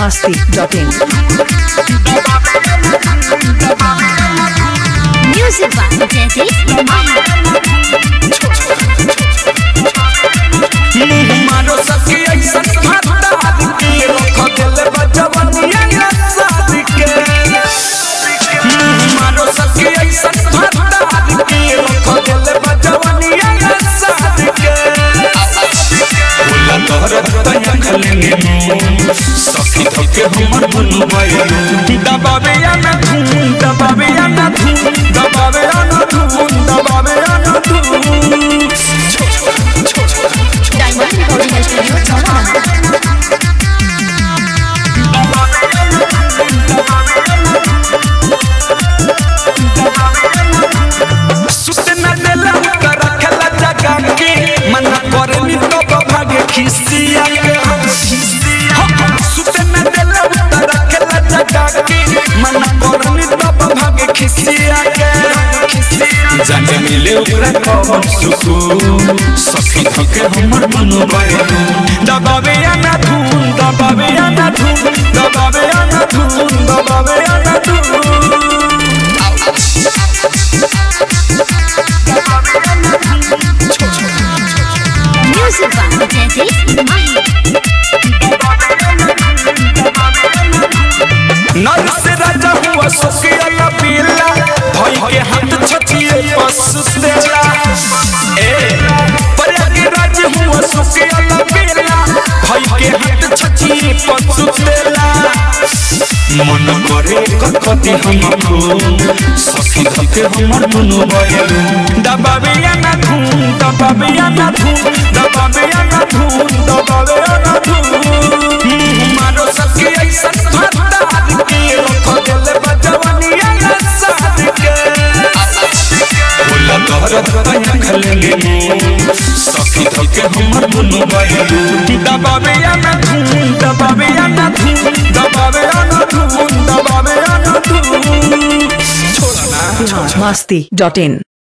masti.in. Music by Jaideep मारो सखी ऐसन भातार के रख दिल बजवनिया साथ के मारो सखी ऐसन भातार के रख दिल बजवनिया साथ के बोला तोहर तया खलेंगे सखी धके हमर दुनु भाई दबावे या ना धूम दबावे या ना धूम दबावे या ना धूम दबावे या ना धूम Diamond Recording Studio Chowdhury. सुतना देला कर रखला जगा के मन करनी तो भागे खिसिया के सुतना देला कर रखला जगा के मन करनी तो भागे खिसिया के जाने मिले ओकरा कौन सुकून सखी धके हमर दुनु भाई दबावे या ना धूम दबावे या ना धूम दबावे या ना धूम दबावे या ना धूम Music by Jaideep नर से राजा हुआ सोसिया पीला भाई के हाथ छचिए पसुतेला ए प्रयाग राज हुआ सोसिया पीला भाई के हाथ छचिए पसुतेला मन करे कथि हमको सखी धके हमर दुनु भाई दबावे या ना धूम दबावे या ना धूम दबावे या ना धूम दबावे या ना धूम मारो सखी ऐसन भातार के रख दिल बजवनिया साथ के बोला तोहर तया खलेंगे सखी धके हमर दुनु भाई दबावे या ना धूम दबावे या ना धूम दबावे या ना धूम दबावे या ना धूम छोड़ना masti.in.